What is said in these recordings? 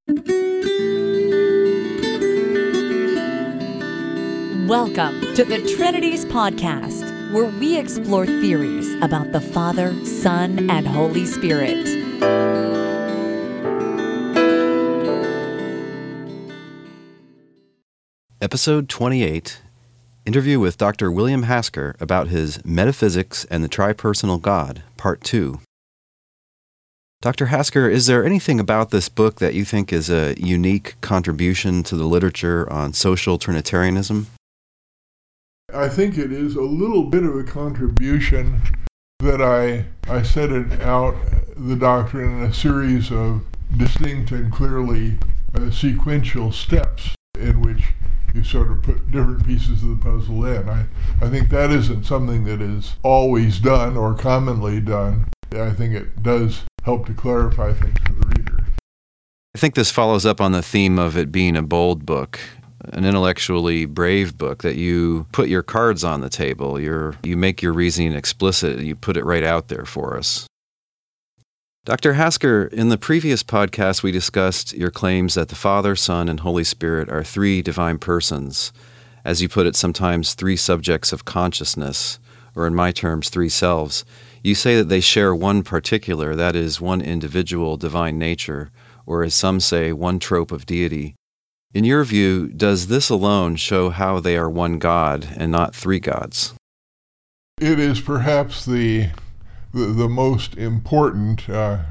Welcome to the Trinities Podcast, where we explore theories about the Father, Son, and Holy Spirit. Episode 28, interview with Dr. William Hasker about his Metaphysics and the Tripersonal God, Part 2. Dr. Hasker, is there anything about this book that you think is a unique contribution to the literature on social Trinitarianism? I think it is a little bit of a contribution that I set it out, the doctrine, in a series of distinct and clearly sequential steps in which you sort of put different pieces of the puzzle in. I think that isn't something that is always done or commonly done. I think it does help to clarify things for the reader. I think this follows up on the theme of it being a bold book, an intellectually brave book, that you put your cards on the table, you make your reasoning explicit, you put it right out there for us. Dr. Hasker, in the previous podcast we discussed your claims that the Father, Son, and Holy Spirit are three divine persons, as you put it, sometimes three subjects of consciousness, or in my terms, three selves. You say that they share one particular, that is, one individual divine nature, or as some say, one trope of deity. In your view, does this alone show how they are one God and not three gods? It is perhaps the most important,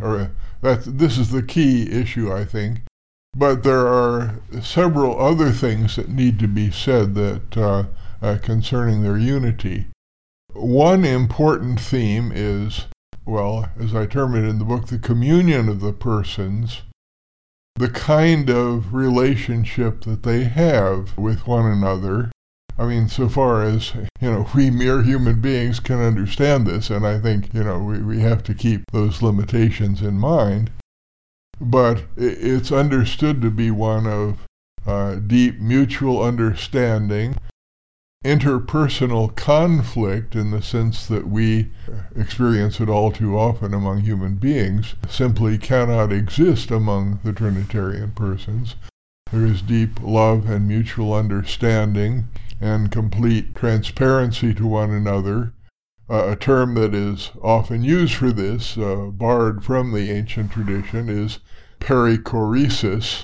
this is the key issue, I think. But there are several other things that need to be said that concerning their unity. One important theme is, well, as I term it in the book, the communion of the persons, the kind of relationship that they have with one another. I mean, so far as, we mere human beings can understand this, and I think, we have to keep those limitations in mind. But it's understood to be one of deep mutual understanding, interpersonal conflict in the sense that we experience it all too often among human beings simply cannot exist among the Trinitarian persons. There is deep love and mutual understanding and complete transparency to one another. A term that is often used for this, borrowed from the ancient tradition, is perichoresis,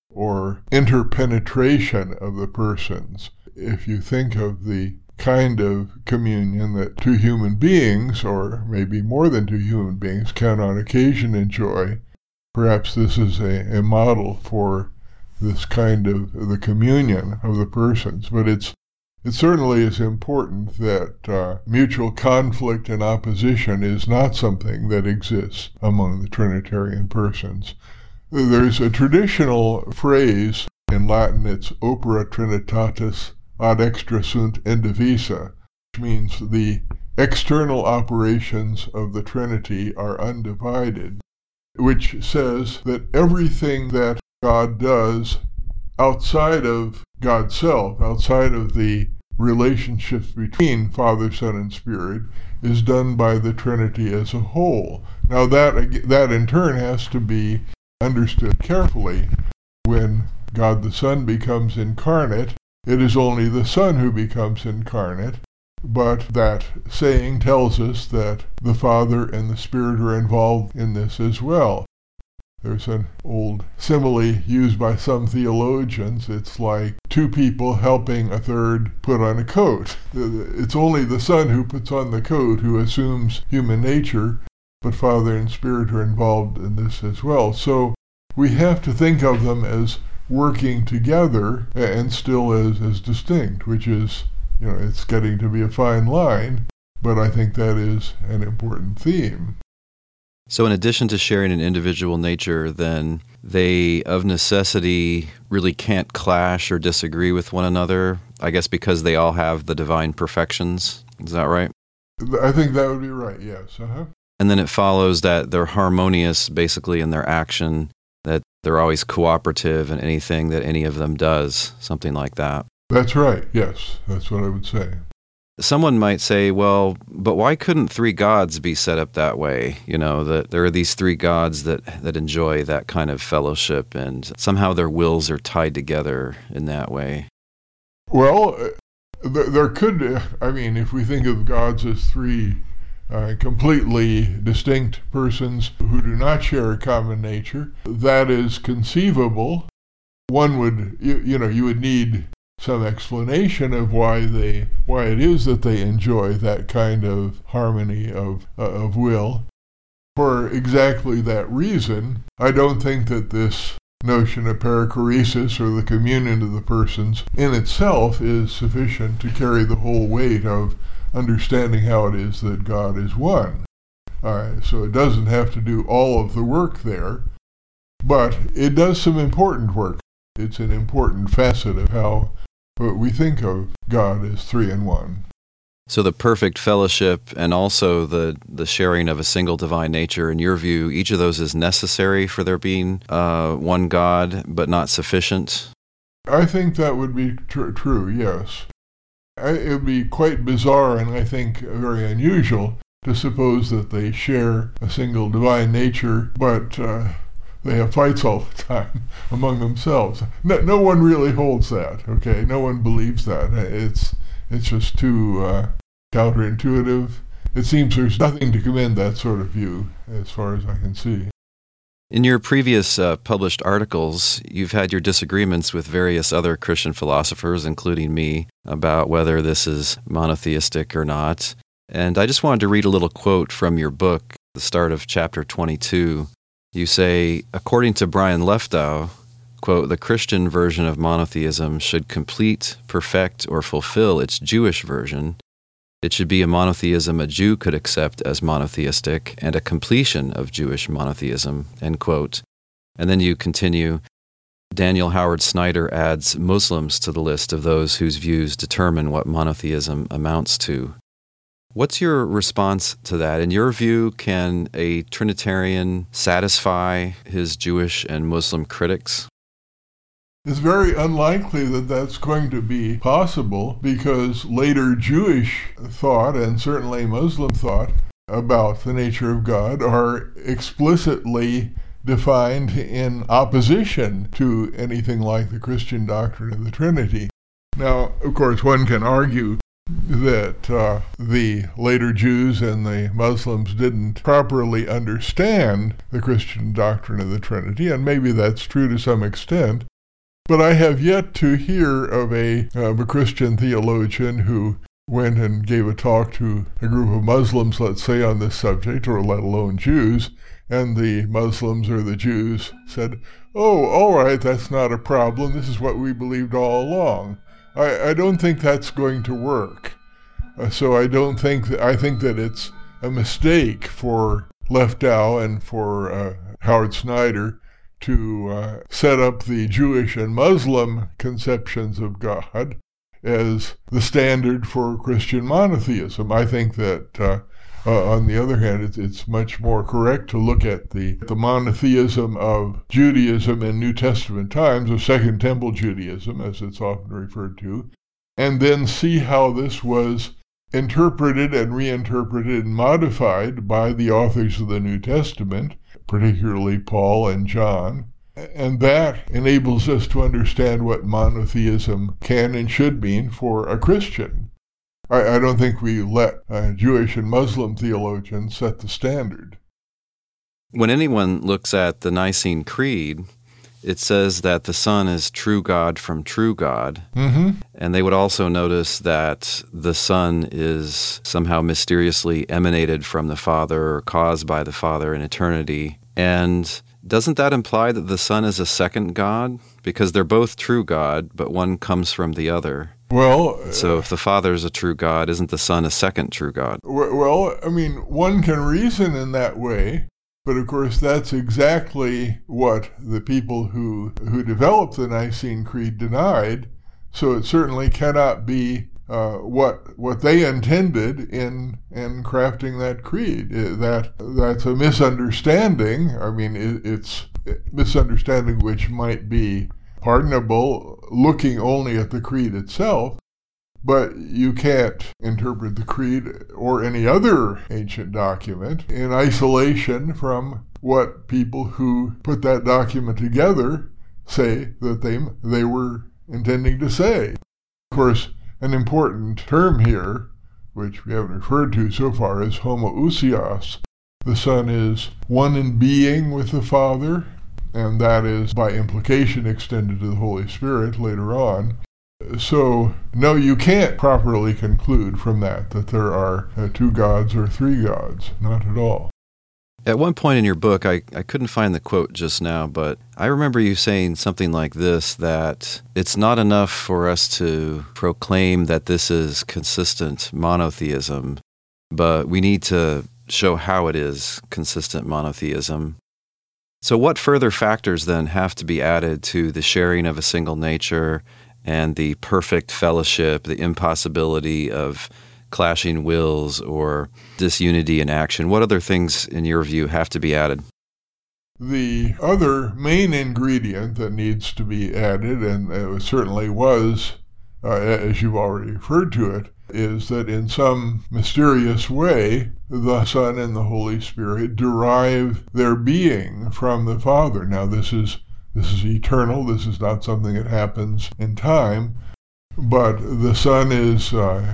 or interpenetration of the persons. If you think of the kind of communion that two human beings, or maybe more than two human beings, can on occasion enjoy, perhaps this is a model for this kind of the communion of the persons. But it certainly is important that mutual conflict and opposition is not something that exists among the Trinitarian persons. There's a traditional phrase in Latin, it's opera trinitatis ad extra sunt indivisa, which means the external operations of the Trinity are undivided, which says that everything that God does outside of God's self, outside of the relationships between Father, Son, and Spirit, is done by the Trinity as a whole. Now that in turn has to be understood carefully. When God the Son becomes incarnate, it is only the Son who becomes incarnate, but that saying tells us that the Father and the Spirit are involved in this as well. There's an old simile used by some theologians. It's like two people helping a third put on a coat. It's only the Son who puts on the coat, who assumes human nature, but Father and Spirit are involved in this as well. So we have to think of them as working together and still as distinct, which is, it's getting to be a fine line, but I think that is an important theme. So in addition to sharing an individual nature, then they, of necessity, really can't clash or disagree with one another, I guess because they all have the divine perfections. Is that right? I think that would be right, yes. And then it follows that they're harmonious, basically, in their action, that they're always cooperative in anything that any of them does, something like that. That's right, yes. That's what I would say. Someone might say, well, but why couldn't three gods be set up that way? That there are these three gods that enjoy that kind of fellowship, and somehow their wills are tied together in that way. Well, there could, if we think of gods as three completely distinct persons who do not share a common nature, that is conceivable. One would, you would need some explanation of why it is that they enjoy that kind of harmony of will. For exactly that reason, I don't think that this notion of perichoresis, or the communion of the persons, in itself is sufficient to carry the whole weight of understanding how it is that God is one. So it doesn't have to do all of the work there, but it does some important work. It's an important facet of how we think of God as three in one. So the perfect fellowship and also the sharing of a single divine nature, in your view, each of those is necessary for there being one God, but not sufficient? I think that would be true, yes. It would be quite bizarre, and I think very unusual, to suppose that they share a single divine nature, but they have fights all the time among themselves. No one really holds that, okay? No one believes that. It's just too counterintuitive. It seems there's nothing to commend that sort of view, as far as I can see. In your previous published articles, you've had your disagreements with various other Christian philosophers, including me, about whether this is monotheistic or not. And I just wanted to read a little quote from your book, the start of chapter 22. You say, according to Brian Leftow, quote, the Christian version of monotheism should complete, perfect, or fulfill its Jewish version. It should be a monotheism a Jew could accept as monotheistic and a completion of Jewish monotheism, end quote. And then you continue, Daniel Howard Snyder adds Muslims to the list of those whose views determine what monotheism amounts to. What's your response to that? In your view, can a Trinitarian satisfy his Jewish and Muslim critics? It's very unlikely that that's going to be possible, because later Jewish thought, and certainly Muslim thought, about the nature of God are explicitly defined in opposition to anything like the Christian doctrine of the Trinity. Now, of course, one can argue that the later Jews and the Muslims didn't properly understand the Christian doctrine of the Trinity, and maybe that's true to some extent. But I have yet to hear of a Christian theologian who went and gave a talk to a group of Muslims, let's say, on this subject, or let alone Jews, and the Muslims or the Jews said, oh, all right, that's not a problem. This is what we believed all along. I don't think that's going to work. So I think that it's a mistake for Leftow and for Howard Snyder to set up the Jewish and Muslim conceptions of God as the standard for Christian monotheism. I think that, on the other hand, it's much more correct to look at the monotheism of Judaism in New Testament times, of Second Temple Judaism, as it's often referred to, and then see how this was interpreted and reinterpreted and modified by the authors of the New Testament, particularly Paul and John. And that enables us to understand what monotheism can and should mean for a Christian. I don't think we let Jewish and Muslim theologians set the standard. When anyone looks at the Nicene Creed, it says that the Son is true God from true God. Mm-hmm. And they would also notice that the Son is somehow mysteriously emanated from the Father or caused by the Father in eternity. And doesn't that imply that the Son is a second God? Because they're both true God, but one comes from the other. Well, so if the Father is a true God, isn't the Son a second true God? Well, I mean, one can reason in that way, but of course that's exactly what the people who developed the Nicene Creed denied, so it certainly cannot be what they intended in crafting that creed. That's a misunderstanding. I mean, it's misunderstanding which might be pardonable looking only at the creed itself, But you can't interpret the Creed or any other ancient document in isolation from what people who put that document together say that they were intending to say. Of course, an important term here, which we haven't referred to so far, is homoousios. The Son is one in being with the Father, and that is by implication extended to the Holy Spirit later on. So, no, you can't properly conclude from that there are two gods or three gods. Not at all. At one point in your book, I couldn't find the quote just now, but I remember you saying something like this, that it's not enough for us to proclaim that this is consistent monotheism, but we need to show how it is consistent monotheism. So what further factors then have to be added to the sharing of a single nature and the perfect fellowship, the impossibility of clashing wills or disunity in action? What other things, in your view, have to be added? The other main ingredient that needs to be added, and it certainly was, as you've already referred to it, is that in some mysterious way, the Son and the Holy Spirit derive their being from the Father. Now, this is eternal. This is not something that happens in time. But the Son is,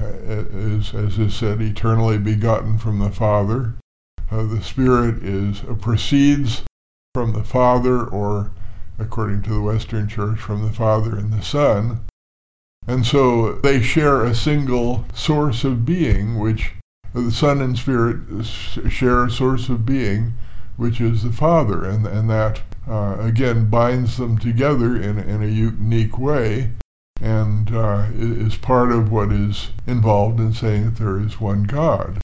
as is said, eternally begotten from the Father. The Spirit proceeds from the Father, or according to the Western Church, from the Father and the Son. And so they share a single source of being, which the Son and Spirit share a source of being, which is the Father. And that, again, binds them together in a unique way, and is part of what is involved in saying that there is one God.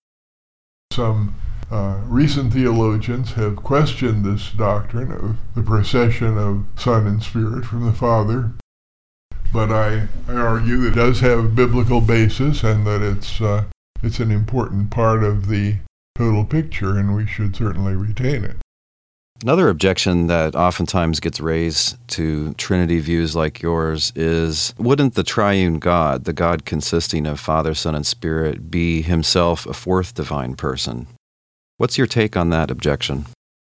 Some recent theologians have questioned this doctrine of the procession of Son and Spirit from the Father, but I argue that it does have a biblical basis and that it's an important part of the total picture, and we should certainly retain it. Another objection that oftentimes gets raised to Trinity views like yours is, wouldn't the triune God, the God consisting of Father, Son, and Spirit, be himself a fourth divine person? What's your take on that objection?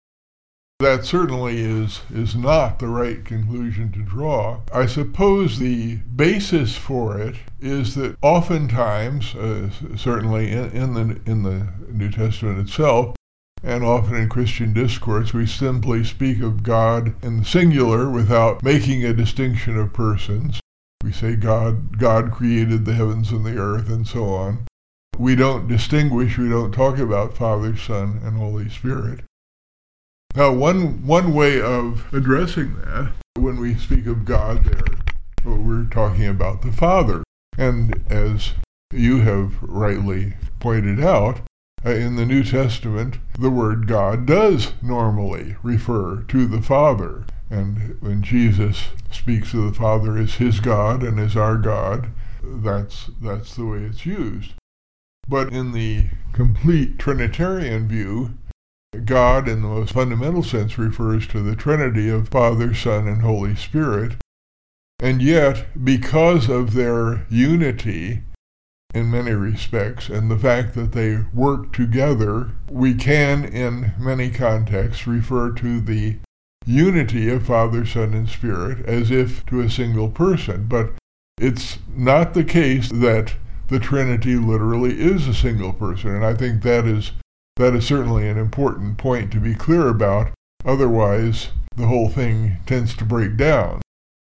That certainly is not the right conclusion to draw. I suppose the basis for it is that oftentimes, certainly in the New Testament itself, and often in Christian discourse, we simply speak of God in the singular without making a distinction of persons. We say God created the heavens and the earth, and so on. We don't distinguish, we don't talk about Father, Son, and Holy Spirit. Now, one way of addressing that, when we speak of God there, we're talking about the Father. And as you have rightly pointed out, in the New Testament, the word God does normally refer to the Father. And when Jesus speaks of the Father as his God and as our God, that's the way it's used. But in the complete Trinitarian view, God, in the most fundamental sense, refers to the Trinity of Father, Son, and Holy Spirit. And yet, because of their unity in many respects, and the fact that they work together, we can, in many contexts, refer to the unity of Father, Son, and Spirit as if to a single person. But it's not the case that the Trinity literally is a single person, and I think that is certainly an important point to be clear about. Otherwise, the whole thing tends to break down.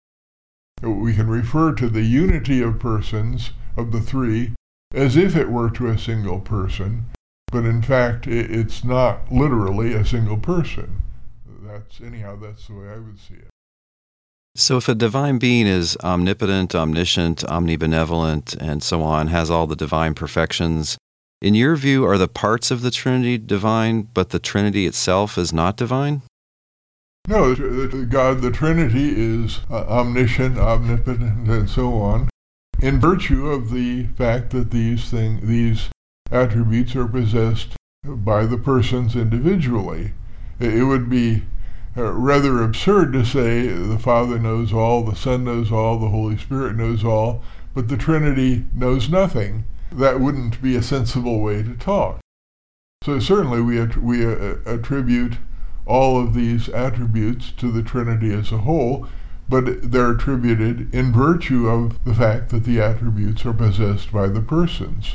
We can refer to the unity of persons of the three as if it were to a single person, but in fact it's not literally a single person. That's the way I would see it. So if a divine being is omnipotent, omniscient, omnibenevolent, and so on, has all the divine perfections, in your view, are the parts of the Trinity divine, but the Trinity itself is not divine? No, God, the Trinity is omniscient, omnipotent, and so on, in virtue of the fact that these attributes are possessed by the persons individually. It would be rather absurd to say the Father knows all, the Son knows all, the Holy Spirit knows all, but the Trinity knows nothing, that wouldn't be a sensible way to talk. So certainly we attribute all of these attributes to the Trinity as a whole, but they're attributed in virtue of the fact that the attributes are possessed by the persons.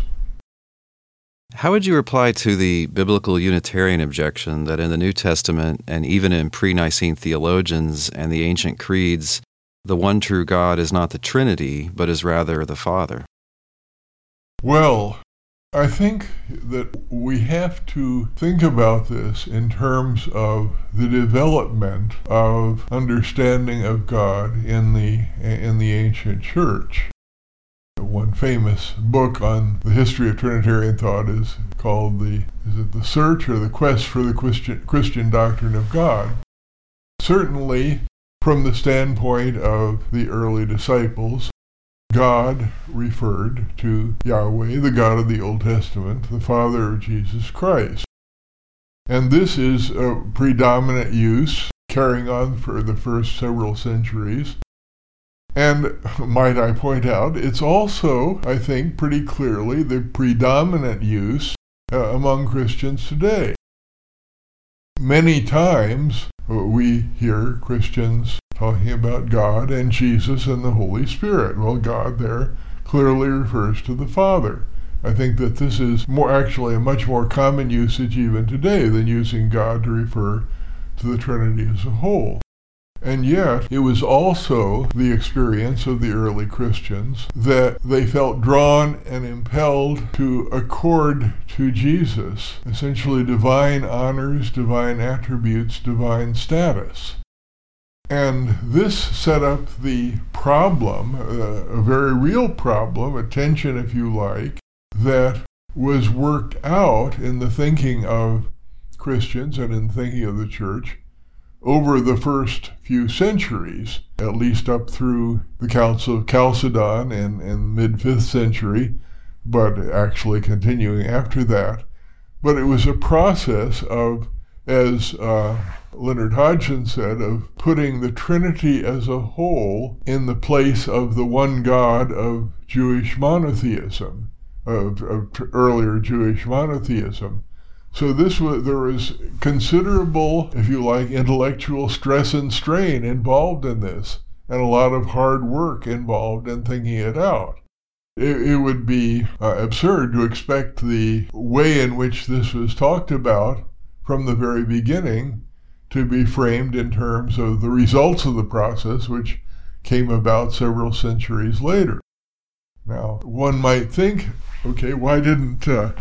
How would you reply to the biblical Unitarian objection that in the New Testament and even in pre-Nicene theologians and the ancient creeds, the one true God is not the Trinity, but is rather the Father? Well, I think that we have to think about this in terms of the development of understanding of God in the ancient church. One famous book on the history of Trinitarian thought is called the Search or the Quest for the Christian Doctrine of God. Certainly, from the standpoint of the early disciples, God referred to Yahweh, the God of the Old Testament, the Father of Jesus Christ. And this is a predominant use, carrying on for the first several centuries. And might I point out, it's also, I think, pretty clearly the predominant use among Christians today. Many times we hear Christians talking about God and Jesus and the Holy Spirit. Well, God there clearly refers to the Father. I think that this is actually a much more common usage even today than using God to refer to the Trinity as a whole. And yet, it was also the experience of the early Christians that they felt drawn and impelled to accord to Jesus essentially divine honors, divine attributes, divine status. And this set up the problem, a very real problem, a tension, if you like, that was worked out in the thinking of Christians and in the thinking of the church over the first few centuries, at least up through the Council of Chalcedon in mid-5th century, but actually continuing after that. But it was a process of, as Leonard Hodgson said, of putting the Trinity as a whole in the place of the one God of Jewish monotheism, of earlier Jewish monotheism. So there was considerable, if you like, intellectual stress and strain involved in this, and a lot of hard work involved in thinking it out. It would be absurd to expect the way in which this was talked about from the very beginning to be framed in terms of the results of the process, which came about several centuries later. Now, one might think, okay, why didn't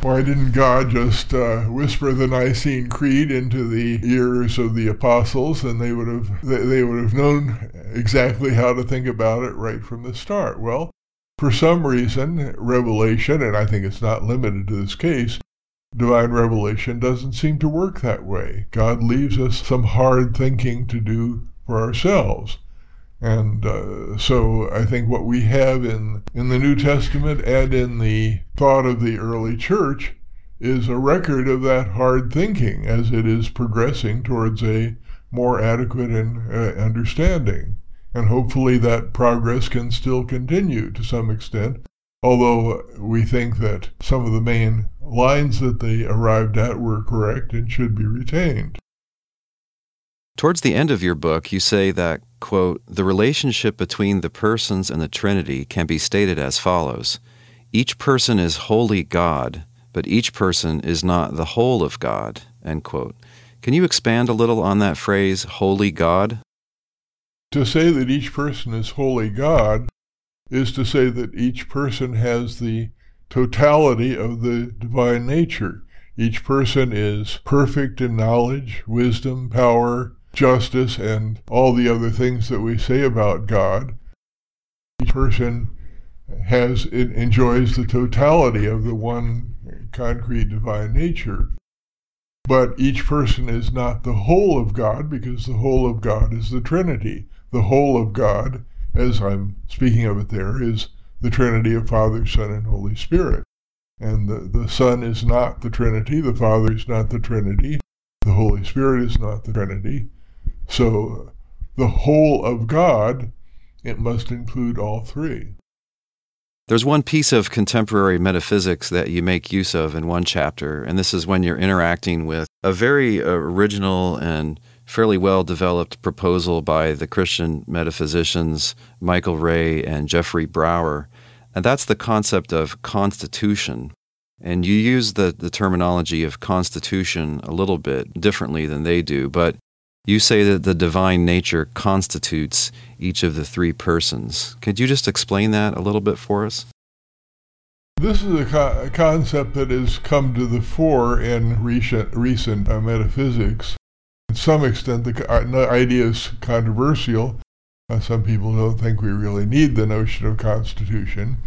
God just whisper the Nicene Creed into the ears of the apostles, and they would have known exactly how to think about it right from the start? Well, for some reason, revelation, and I think it's not limited to this case, divine revelation doesn't seem to work that way. God leaves us some hard thinking to do for ourselves. And so I think what we have in the New Testament and in the thought of the early church is a record of that hard thinking as it is progressing towards a more adequate understanding. And hopefully that progress can still continue to some extent, although we think that some of the main lines that they arrived at were correct and should be retained. Towards the end of your book, you say that, quote, the relationship between the persons and the Trinity can be stated as follows. Each person is wholly God, but each person is not the whole of God, end quote. Can you expand a little on that phrase, wholly God? To say that each person is wholly God is to say that each person has the totality of the divine nature. Each person is perfect in knowledge, wisdom, power, justice, and all the other things that we say about God. Each person enjoys the totality of the one concrete divine nature. But each person is not the whole of God, because the whole of God is the Trinity. The whole of God, as I'm speaking of it there, is the Trinity of Father, Son, and Holy Spirit. And the Son is not the Trinity, the Father is not the Trinity, the Holy Spirit is not the Trinity. So the whole of God, it must include all three. There's one piece of contemporary metaphysics that you make use of in one chapter, and this is when you're interacting with a very original and fairly well-developed proposal by the Christian metaphysicians Michael Ray and Jeffrey Brower, and that's the concept of constitution. And you use the terminology of constitution a little bit differently than they do, but you say that the divine nature constitutes each of the three persons. Could you just explain that a little bit for us? This is a concept that has come to the fore in recent metaphysics. To some extent, the idea is controversial. Some people don't think we really need the notion of constitution.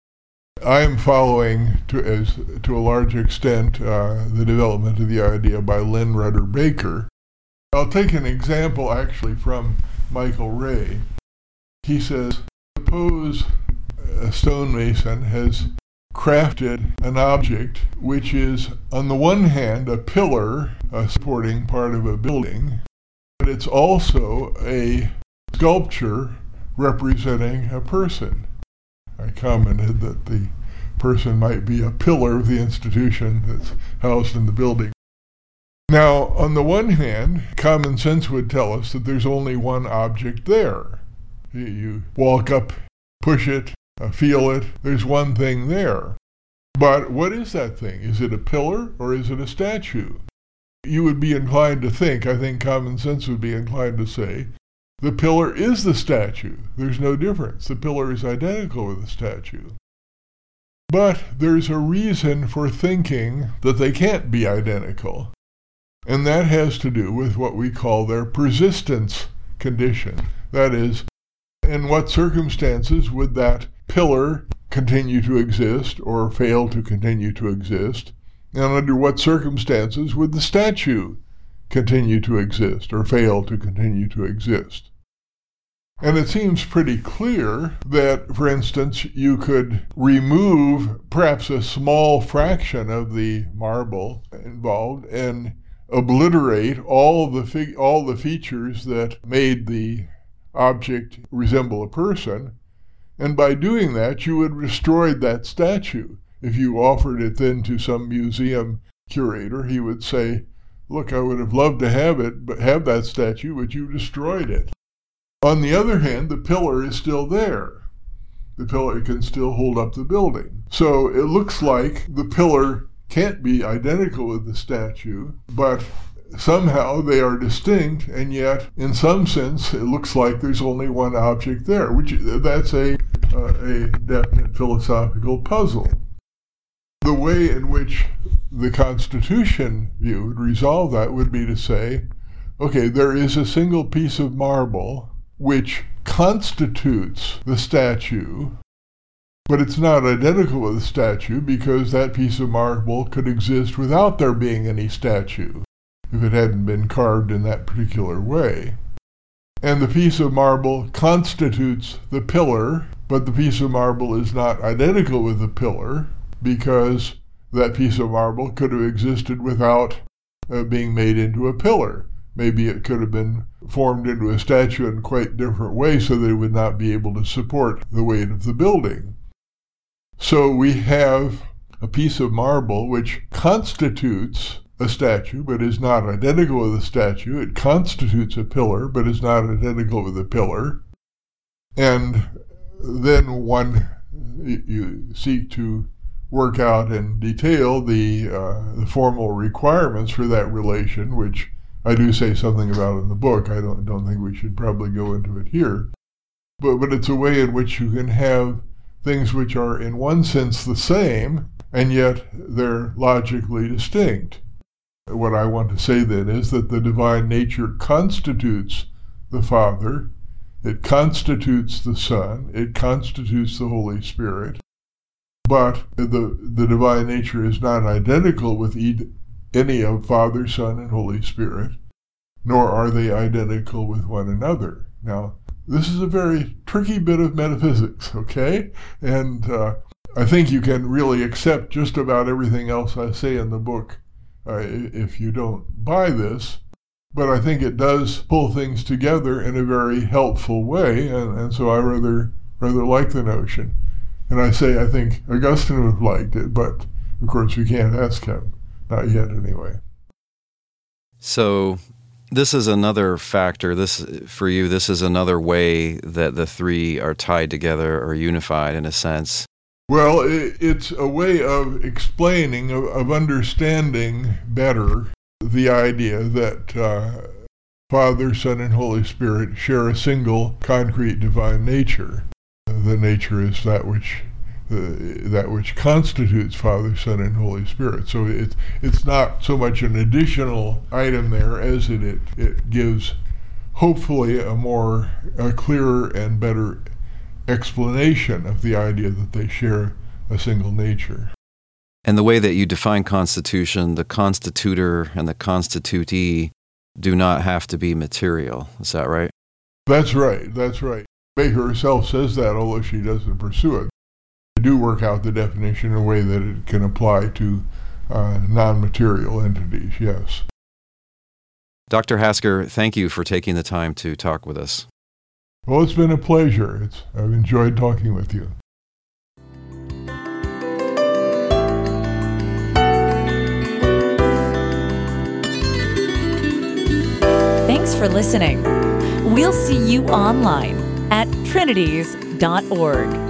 I am following, to a large extent, the development of the idea by Lynn Rudder Baker. I'll take an example actually from Michael Ray. He says, suppose a stonemason has crafted an object which is, on the one hand, a pillar supporting part of a building, but it's also a sculpture representing a person. I commented that the person might be a pillar of the institution that's housed in the building. Now, on the one hand, common sense would tell us that there's only one object there. You walk up, push it, feel it, there's one thing there. But what is that thing? Is it a pillar or is it a statue? You would be inclined to think, I think common sense would be inclined to say, the pillar is the statue. There's no difference. The pillar is identical with the statue. But there's a reason for thinking that they can't be identical. And that has to do with what we call their persistence condition. That is, in what circumstances would that pillar continue to exist or fail to continue to exist? And under what circumstances would the statue continue to exist or fail to continue to exist? And it seems pretty clear that, for instance, you could remove perhaps a small fraction of the marble involved and obliterate all the features that made the object resemble a person, and by doing that you would destroy that statue. If you offered it then to some museum curator, he would say, look, I would have loved to have that statue, but you destroyed it. On the other hand, the pillar is still there. The pillar can still hold up the building. So it looks like the pillar can't be identical with the statue, but somehow they are distinct, and yet, in some sense, it looks like there's only one object there, that's a definite philosophical puzzle. The way in which the Constitution view would resolve that would be to say, okay, there is a single piece of marble which constitutes the statue, but it's not identical with the statue because that piece of marble could exist without there being any statue if it hadn't been carved in that particular way. And the piece of marble constitutes the pillar, but the piece of marble is not identical with the pillar because that piece of marble could have existed without being made into a pillar. Maybe it could have been formed into a statue in quite different ways so that it would not be able to support the weight of the building. So we have a piece of marble which constitutes a statue but is not identical with a statue. It constitutes a pillar but is not identical with a pillar. And then you seek to work out in detail the formal requirements for that relation, which I do say something about in the book. I don't think we should probably go into it here. But it's a way in which you can have things which are in one sense the same, and yet they're logically distinct. What I want to say then is that the divine nature constitutes the Father, it constitutes the Son, it constitutes the Holy Spirit, but the divine nature is not identical with any of Father, Son, and Holy Spirit, nor are they identical with one another. Now, this is a very tricky bit of metaphysics, okay? And I think you can really accept just about everything else I say in the book if you don't buy this. But I think it does pull things together in a very helpful way, and so I rather like the notion. And I say I think Augustine would have liked it, but of course we can't ask him. Not yet, anyway. So this is another factor. For you, this is another way that the three are tied together or unified in a sense. Well, it's a way of explaining, of understanding better the idea that Father, Son, and Holy Spirit share a single concrete divine nature. The nature is that which constitutes Father, Son, and Holy Spirit. So it's not so much an additional item there as it gives, hopefully, a clearer and better explanation of the idea that they share a single nature. And the way that you define constitution, the constitutor and the constitutee do not have to be material. Is that right? That's right. Baker herself says that, although she doesn't pursue it. They do work out the definition in a way that it can apply to non-material entities, yes. Dr. Hasker, thank you for taking the time to talk with us. Well, it's been a pleasure. I've enjoyed talking with you. Thanks for listening. We'll see you online at trinities.org.